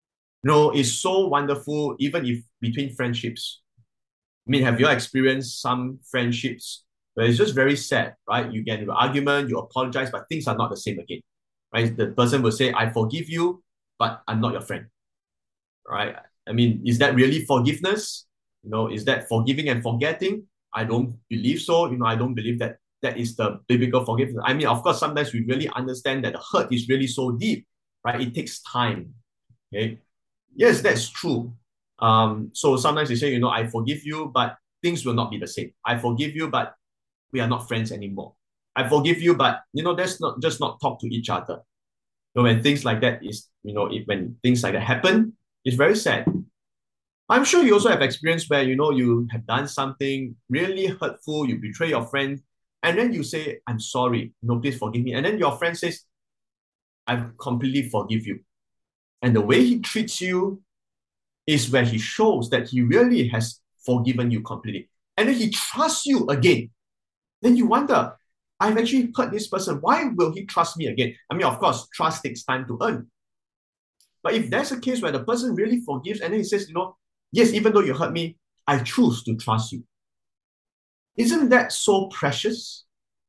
You know, it's so wonderful, even if between friendships. I mean, have you experienced some friendships where it's just very sad, right? You get into an argument, you apologize, but things are not the same again, right? The person will say, I forgive you, but I'm not your friend, right? I mean, is that really forgiveness? You know, is that forgiving and forgetting? I don't believe so. You know, I don't believe that that is the biblical forgiveness. I mean, of course, sometimes we really understand that the hurt is really so deep, right? It takes time. Okay. Yes, that's true. Um, so sometimes they say, you know, I forgive you, but things will not be the same. I forgive you, but we are not friends anymore. I forgive you, but you know, that's not just not talk to each other. You know, when things like that is, you know, it, when things like that happen, it's very sad. I'm sure you also have experience where you know you have done something really hurtful, you betray your friend, and then you say, I'm sorry, no, please forgive me. And then your friend says, I completely forgive you. And the way he treats you is where he shows that he really has forgiven you completely. And then he trusts you again. Then you wonder, I've actually hurt this person. Why will he trust me again? I mean, of course, trust takes time to earn. But if there's a case where the person really forgives and then he says, you know, yes, even though you hurt me, I choose to trust you. Isn't that so precious?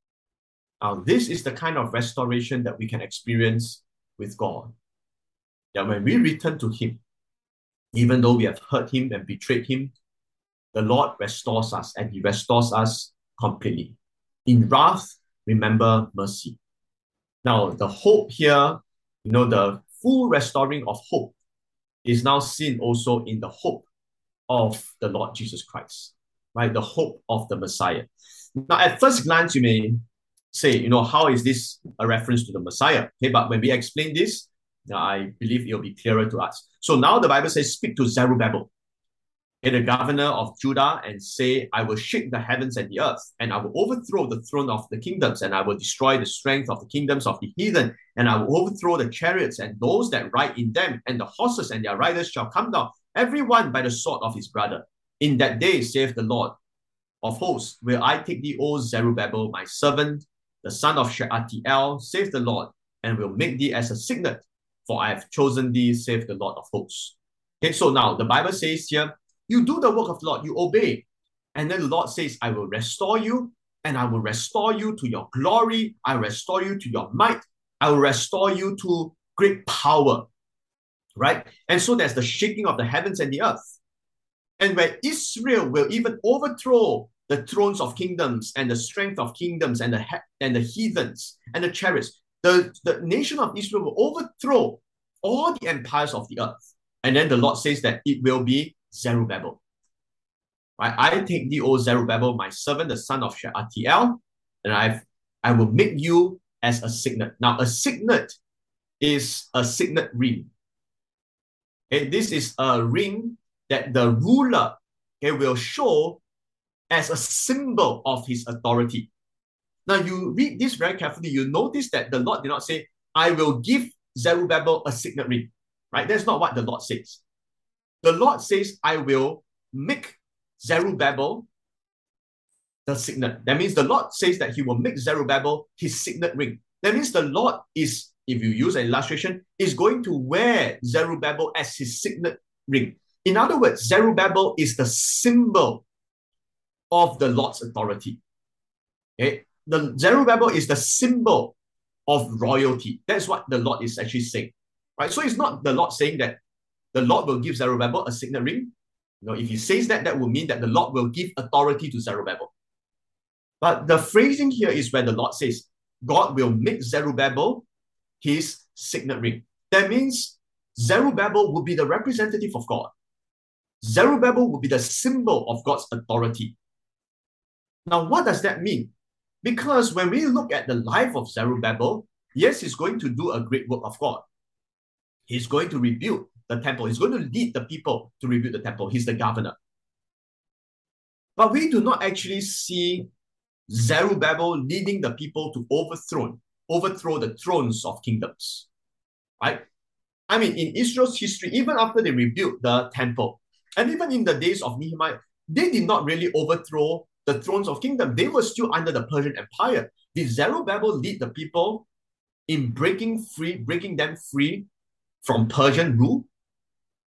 Now, this is the kind of restoration that we can experience with God. That when we return to Him, even though we have hurt Him and betrayed Him, the Lord restores us and He restores us completely. In wrath, remember mercy. Now, the hope here, you know, the full restoring of hope is now seen also in the hope of the Lord Jesus Christ, right? The hope of the Messiah. Now, at first glance, you may say, you know, how is this a reference to the Messiah? Okay, but when we explain this, I believe it'll be clearer to us. So now the Bible says, speak to Zerubbabel, the governor of Judah, and say, I will shake the heavens and the earth, and I will overthrow the throne of the kingdoms, and I will destroy the strength of the kingdoms of the heathen, and I will overthrow the chariots and those that ride in them, and the horses and their riders shall come down, every one by the sword of his brother. In that day, saith the Lord of hosts, will I take thee, O Zerubbabel, my servant, the son of Shealtiel, saith the Lord, and will make thee as a signet, for I have chosen thee, saith the Lord of hosts. Okay, so now the Bible says here, you do the work of the Lord, you obey. And then the Lord says, I will restore you, and I will restore you to your glory. I will restore you to your might. I will restore you to great power. Right? And so there's the shaking of the heavens and the earth. And where Israel will even overthrow the thrones of kingdoms and the strength of kingdoms and the, he- and the heathens and the chariots. The, the nation of Israel will overthrow all the empires of the earth. And then the Lord says that it will be Zerubbabel. Right? I take thee, O Zerubbabel, my servant, the son of Shealtiel, and I've, I will make you as a signet. Now, a signet is a signet ring. Okay, this is a ring that the ruler, okay, will show as a symbol of his authority. Now, you read this very carefully, you notice that the Lord did not say, I will give Zerubbabel a signet ring. Right? That's not what the Lord says. The Lord says, I will make Zerubbabel the signet. That means the Lord says that he will make Zerubbabel his signet ring. That means the Lord is, if you use an illustration, is going to wear Zerubbabel as his signet ring. In other words, Zerubbabel is the symbol of the Lord's authority. Okay? The Zerubbabel is the symbol of royalty. That's what the Lord is actually saying. Right? So it's not the Lord saying that the Lord will give Zerubbabel a signet ring. You know, if he says that, that will mean that the Lord will give authority to Zerubbabel. But the phrasing here is where the Lord says, God will make Zerubbabel his signet ring. That means Zerubbabel will be the representative of God. Zerubbabel will be the symbol of God's authority. Now, what does that mean? Because when we look at the life of Zerubbabel, yes, he's going to do a great work of God. He's going to rebuild the temple. He's going to lead the people to rebuild the temple. He's the governor. But we do not actually see Zerubbabel leading the people to overthrow, overthrow the thrones of kingdoms. Right? I mean, in Israel's history, even after they rebuilt the temple, and even in the days of Nehemiah, they did not really overthrow the thrones of kingdom. They were still under the Persian Empire. Did Zerubbabel lead the people in breaking free, breaking them free from Persian rule?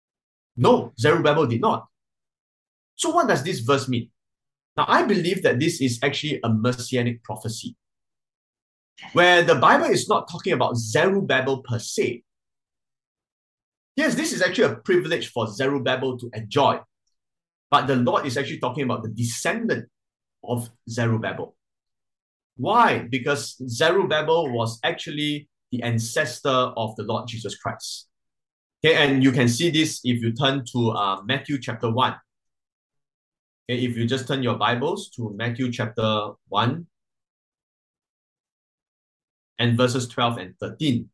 No, Zerubbabel did not. So what does this verse mean? Now, I believe that this is actually a messianic prophecy, where the Bible is not talking about Zerubbabel per se. Yes, this is actually a privilege for Zerubbabel to enjoy, but the Lord is actually talking about the descendant of Zerubbabel. Why? Because Zerubbabel was actually the ancestor of the Lord Jesus Christ. Okay, and you can see this if you turn to uh, Matthew chapter one. Okay, if you just turn your Bibles to Matthew chapter one and verses twelve and thirteen.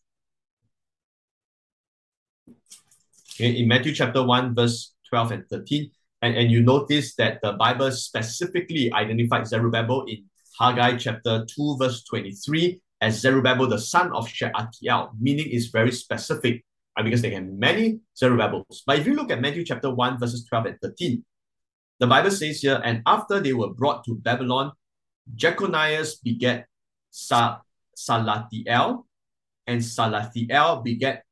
Okay, in Matthew chapter one, verse twelve and thirteen, and, and you notice that the Bible specifically identified Zerubbabel in Haggai chapter two, verse twenty-three, as Zerubbabel, the son of Shealtiel, meaning is very specific, right, because they have many Zerubbabels. But if you look at Matthew chapter one, verses twelve and thirteen, the Bible says here, and after they were brought to Babylon, Jeconias begat Sa- Salathiel, and Salathiel begat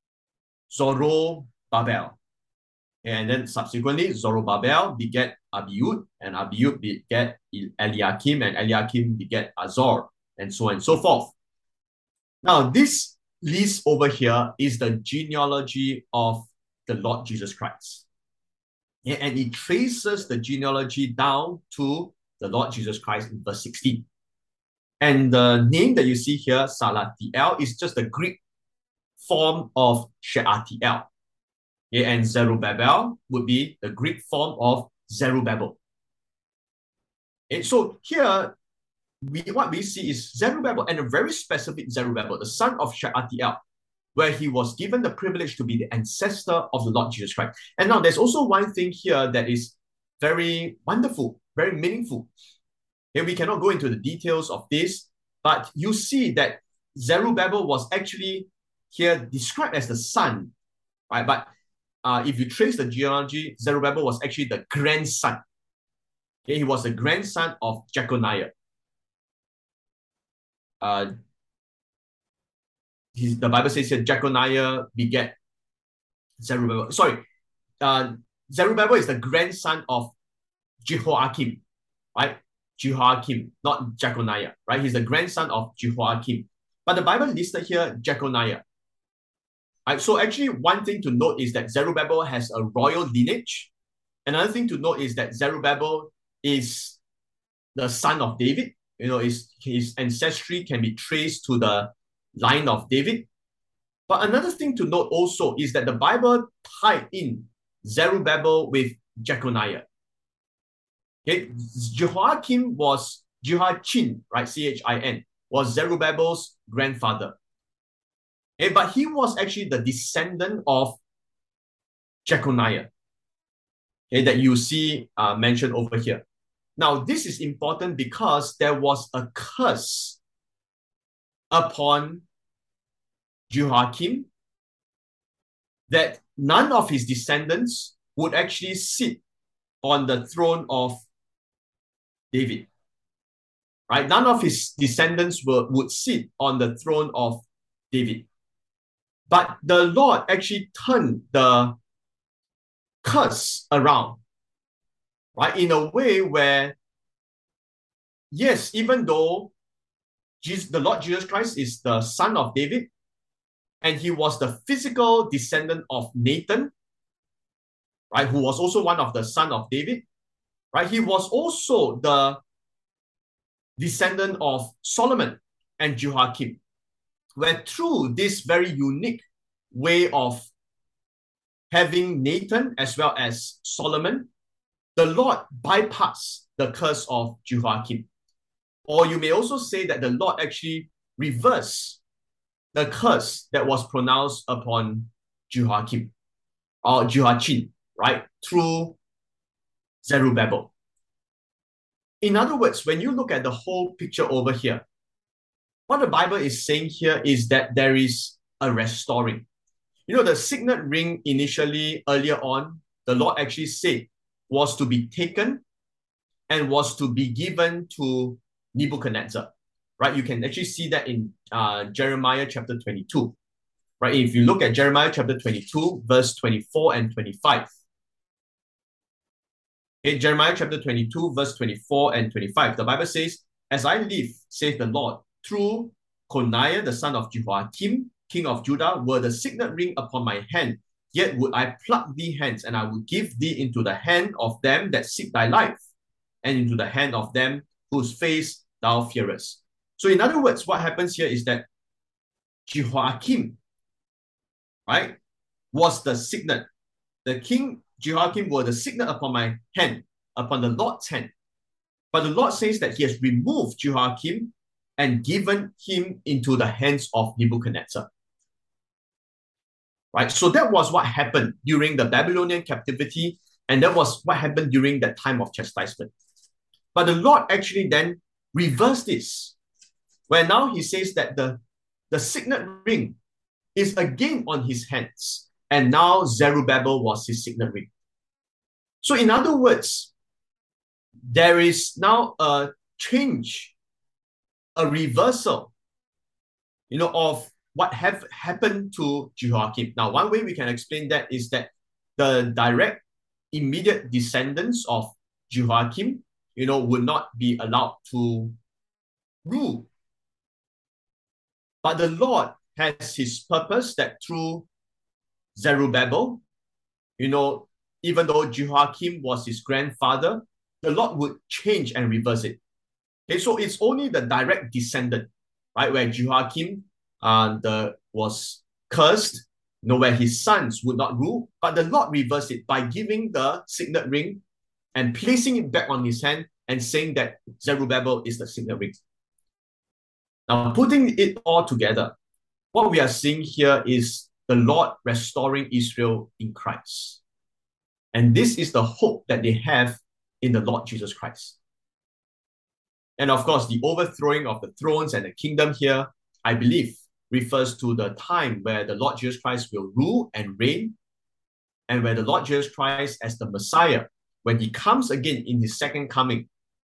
Zorobabel. And then subsequently, Zorobabel begat Abiud, and Abiud begat Eliakim, and Eliakim begat Azor, and so on and so forth. Now, this list over here is the genealogy of the Lord Jesus Christ. And it traces the genealogy down to the Lord Jesus Christ in verse sixteen. And the name that you see here, Salathiel, is just the Greek form of Shealtiel. Okay, and Zerubbabel would be the Greek form of Zerubbabel. Okay, so here, we, what we see is Zerubbabel, and a very specific Zerubbabel, the son of Shealtiel, where he was given the privilege to be the ancestor of the Lord Jesus Christ. And now there's also one thing here that is very wonderful, very meaningful. Okay, we cannot go into the details of this, but you see that Zerubbabel was actually here described as the son, right? But uh, if you trace the genealogy, Zerubbabel was actually the grandson. Okay, he was the grandson of Jeconiah. Uh, his, the Bible says here, Jeconiah begat Zerubbabel. Sorry, uh, Zerubbabel is the grandson of Jehoiakim, right? Jehoiakim, not Jeconiah, right? He's the grandson of Jehoiakim. But the Bible listed here Jeconiah. Right, so actually, one thing to note is that Zerubbabel has a royal lineage. Another thing to note is that Zerubbabel is the son of David. You know, his, his ancestry can be traced to the line of David. But another thing to note also is that the Bible tied in Zerubbabel with Jeconiah. Okay, Jehoiakim was Jehoiachin, right? C H I N, was Zerubbabel's grandfather. Okay, but he was actually the descendant of Jeconiah, okay, that you see uh, mentioned over here. Now, this is important because there was a curse upon Jehoiakim that none of his descendants would actually sit on the throne of David. Right? None of his descendants will, would sit on the throne of David. But the Lord actually turned the curse around, right? In a way where, yes, even though Jesus, the Lord Jesus Christ is the son of David, and he was the physical descendant of Nathan, right, who was also one of the son of David, right? He was also the descendant of Solomon and Jehoiakim, where through this very unique way of having Nathan as well as Solomon, the Lord bypassed the curse of Jehoiakim. Or you may also say that the Lord actually reversed the curse that was pronounced upon Jehoiakim or Jehoiachin, right, through Zerubbabel. In other words, when you look at the whole picture over here, what the Bible is saying here is that there is a restoring. You know, the signet ring initially, earlier on, the Lord actually said was to be taken and was to be given to Nebuchadnezzar, right? You can actually see that in uh, Jeremiah chapter twenty-two, Right? If you look at Jeremiah chapter twenty-two, verse twenty-four and twenty-five. In Jeremiah chapter twenty-two, verse twenty-four and twenty-five, the Bible says, "As I live, saith the Lord, through Coniah the son of Jehoiakim, king of Judah, were the signet ring upon my hand. Yet would I pluck thee hence, and I would give thee into the hand of them that seek thy life, and into the hand of them whose face thou fearest." So in other words, what happens here is that Jehoiakim, right, was the signet. The king Jehoiakim was the signet upon my hand, upon the Lord's hand. But the Lord says that he has removed Jehoiakim and given him into the hands of Nebuchadnezzar. Right? So that was what happened during the Babylonian captivity, and that was what happened during that time of chastisement. But the Lord actually then reversed this, where now he says that the, the signet ring is again on his hands, and now Zerubbabel was his signet ring. So in other words, there is now a change, a reversal, you know, of what have happened to Jehoiakim. Now, one way we can explain that is that the direct, immediate descendants of Jehoiakim, you know, would not be allowed to rule. But the Lord has his purpose that through Zerubbabel, you know, even though Jehoiakim was his grandfather, the Lord would change and reverse it. Okay, so it's only the direct descendant, right, where Jehoiakim uh, the, was cursed, you know, where his sons would not rule, but the Lord reversed it by giving the signet ring and placing it back on his hand and saying that Zerubbabel is the signet ring. Now, putting it all together, what we are seeing here is the Lord restoring Israel in Christ. And this is the hope that they have in the Lord Jesus Christ. And of course, the overthrowing of the thrones and the kingdom here, I believe, refers to the time where the Lord Jesus Christ will rule and reign, and where the Lord Jesus Christ, as the Messiah, when he comes again in his second coming,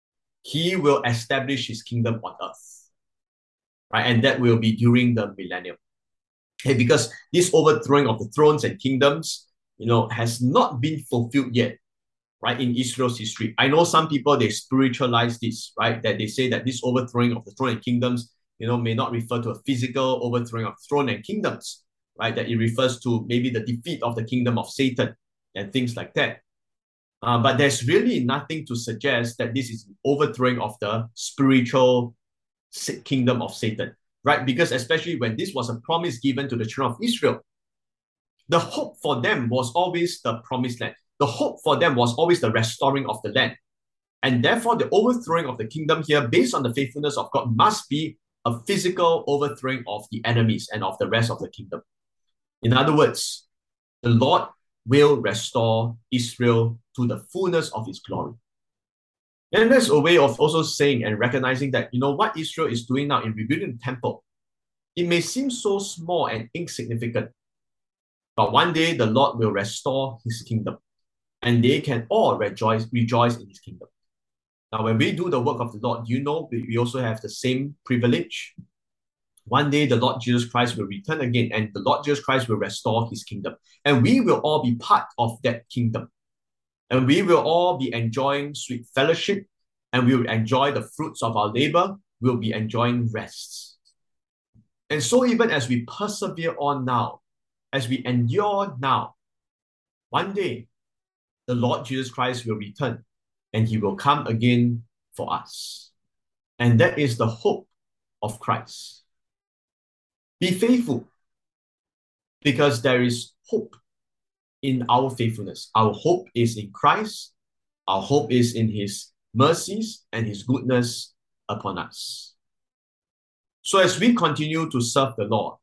he will establish his kingdom on earth. Right? And that will be during the millennium. Okay, because this overthrowing of the thrones and kingdoms, you know, has not been fulfilled yet, right, in Israel's history. I know some people, they spiritualize this, right, that they say that this overthrowing of the throne and kingdoms, you know, may not refer to a physical overthrowing of throne and kingdoms, right, that it refers to maybe the defeat of the kingdom of Satan and things like that. Uh, but there's really nothing to suggest that this is an overthrowing of the spiritual kingdom of Satan, right? Because especially when this was a promise given to the children of Israel, the hope for them was always the promised land. The hope for them was always the restoring of the land. And therefore, the overthrowing of the kingdom here, based on the faithfulness of God, must be a physical overthrowing of the enemies and of the rest of the kingdom. In other words, the Lord will restore Israel to the fullness of his glory. And that's a way of also saying and recognizing that, you know, what Israel is doing now in rebuilding the temple, it may seem so small and insignificant, but one day the Lord will restore his kingdom, and they can all rejoice, rejoice in his kingdom. Now, when we do the work of the Lord, you know, we, we also have the same privilege. One day the Lord Jesus Christ will return again, and the Lord Jesus Christ will restore his kingdom. And we will all be part of that kingdom. And we will all be enjoying sweet fellowship, and we will enjoy the fruits of our labor. We'll be enjoying rest. And so even as we persevere on now, as we endure now, one day the Lord Jesus Christ will return, and he will come again for us. And that is the hope of Christ. Be faithful, because there is hope in our faithfulness. Our hope is in Christ. Our hope is in his mercies and his goodness upon us. So as we continue to serve the Lord,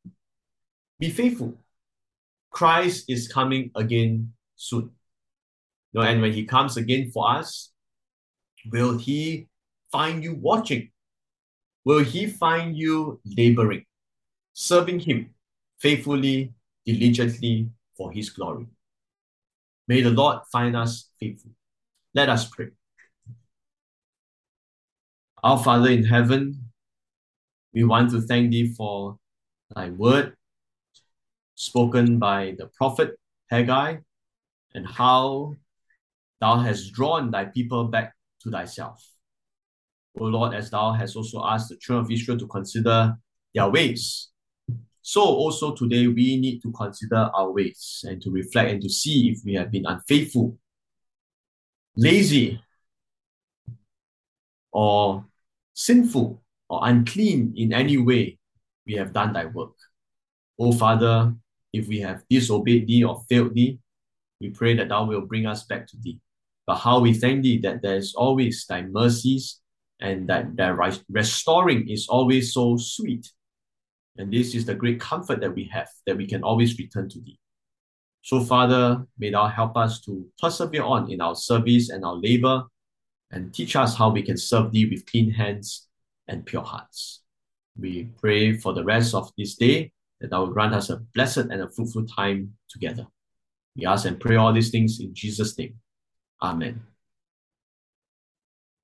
be faithful. Christ is coming again soon. You know, and when he comes again for us, will he find you watching? Will he find you laboring, serving him faithfully, diligently for his glory? May the Lord find us faithful. Let us pray. Our Father in heaven, we want to thank thee for thy word. spoken by the prophet Haggai, and how thou hast drawn thy people back to thyself. O Lord, as thou hast also asked the children of Israel to consider their ways, so also today we need to consider our ways and to reflect and to see if we have been unfaithful, lazy, or sinful or unclean in any way we have done thy work. O Father, if we have disobeyed thee or failed thee, we pray that thou wilt bring us back to thee. But how we thank thee that there is always thy mercies and that thy restoring is always so sweet. And this is the great comfort that we have, that we can always return to thee. So, Father, may thou help us to persevere on in our service and our labor, and teach us how we can serve thee with clean hands and pure hearts. We pray for the rest of this day that thou will grant us a blessed and a fruitful time together. We ask and pray all these things in Jesus' name. Amen.